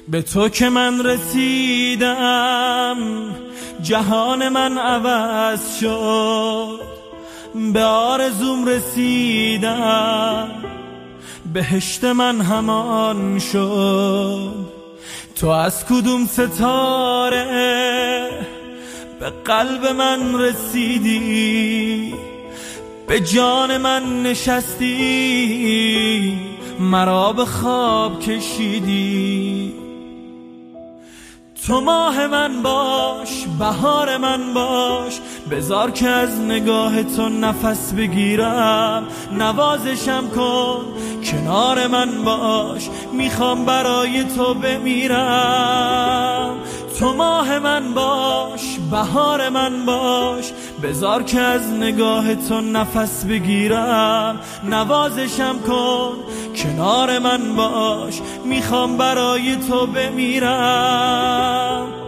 به تو که من رسیدم جهان من عوض شد، به آرزوم رسیدم بهشت من همان شد. تو از کدوم ستاره به قلب من رسیدی، به جان من نشستی، مرا به خواب کشیدی. تو ماه من باش، بهار من باش، بذار که از نگاه تو نفس بگیرم. نوازشم کن، کنار من باش، میخوام برای تو بمیرم. تو ماه من باش، بهار من باش، بذار که از نگاه تو نفس بگیرم. نوازشم کن، کنار من باش، میخوام برای تو بمیرم.